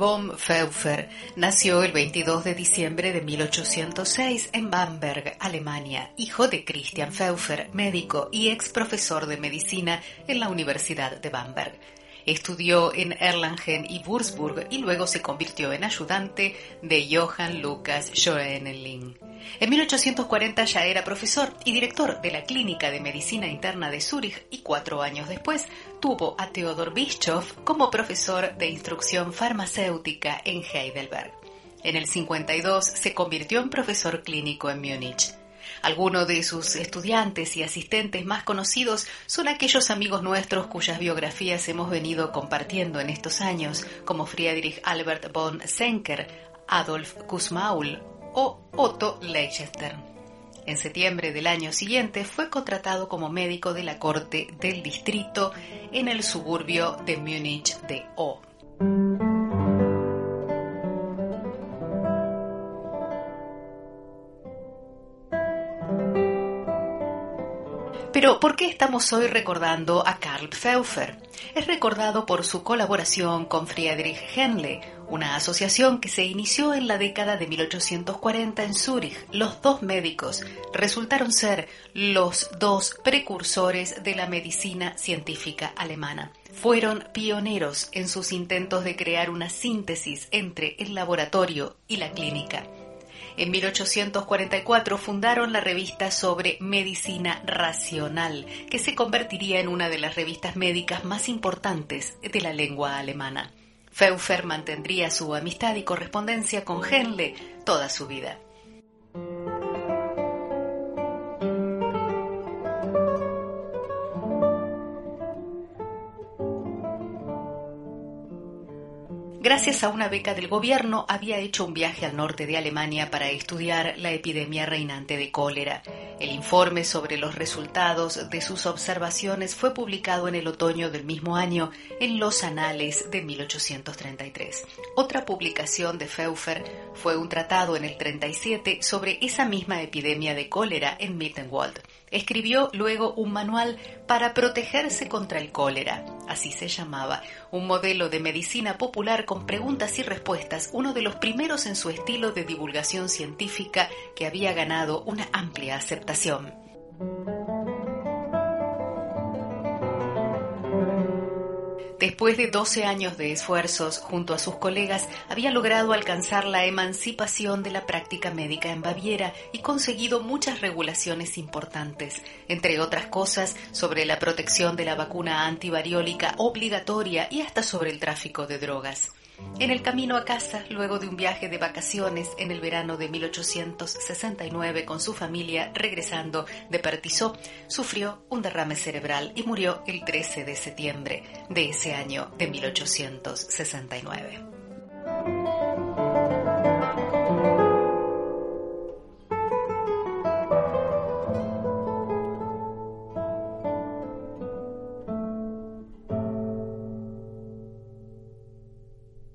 von Pfeuffer nació el 22 de diciembre de 1806 en Bamberg, Alemania, hijo de Christian Pfeuffer, médico y ex profesor de medicina en la Universidad de Bamberg. Estudió en Erlangen y Würzburg y luego se convirtió en ayudante de Johann Lucas Schoenling. En 1840 ya era profesor y director de la Clínica de Medicina Interna de Zúrich y 4 años después tuvo a Theodor Bischoff como profesor de instrucción farmacéutica en Heidelberg. En el 52 se convirtió en profesor clínico en Múnich. Algunos de sus estudiantes y asistentes más conocidos son aquellos amigos nuestros cuyas biografías hemos venido compartiendo en estos años, como Friedrich Albert von Senker, Adolf Kussmaul o Otto Leicester. En septiembre del año siguiente fue contratado como médico de la corte del distrito en el suburbio de Múnich de O. Pero, ¿por qué estamos hoy recordando a Karl Pfeuffer? Es recordado por su colaboración con Friedrich Henle, una asociación que se inició en la década de 1840 en Zúrich. Los dos médicos resultaron ser los dos precursores de la medicina científica alemana. Fueron pioneros en sus intentos de crear una síntesis entre el laboratorio y la clínica. En 1844 fundaron la revista sobre medicina racional, que se convertiría en una de las revistas médicas más importantes de la lengua alemana. Pfeuffer mantendría su amistad y correspondencia con Henle toda su vida. Gracias a una beca del gobierno, había hecho un viaje al norte de Alemania para estudiar la epidemia reinante de cólera. El informe sobre los resultados de sus observaciones fue publicado en el otoño del mismo año en los Anales de 1833. Otra publicación de Pfeuffer fue un tratado en el 37 sobre esa misma epidemia de cólera en Mittenwald. Escribió luego un manual para protegerse contra el cólera, así se llamaba, un modelo de medicina popular con preguntas y respuestas, uno de los primeros en su estilo de divulgación científica que había ganado una amplia aceptación. Después de 12 años de esfuerzos, junto a sus colegas, había logrado alcanzar la emancipación de la práctica médica en Baviera y conseguido muchas regulaciones importantes, entre otras cosas sobre la protección de la vacuna antivariólica obligatoria y hasta sobre el tráfico de drogas. En el camino a casa, luego de un viaje de vacaciones en el verano de 1869 con su familia regresando de Pertisó, sufrió un derrame cerebral y murió el 13 de septiembre de ese año de 1869.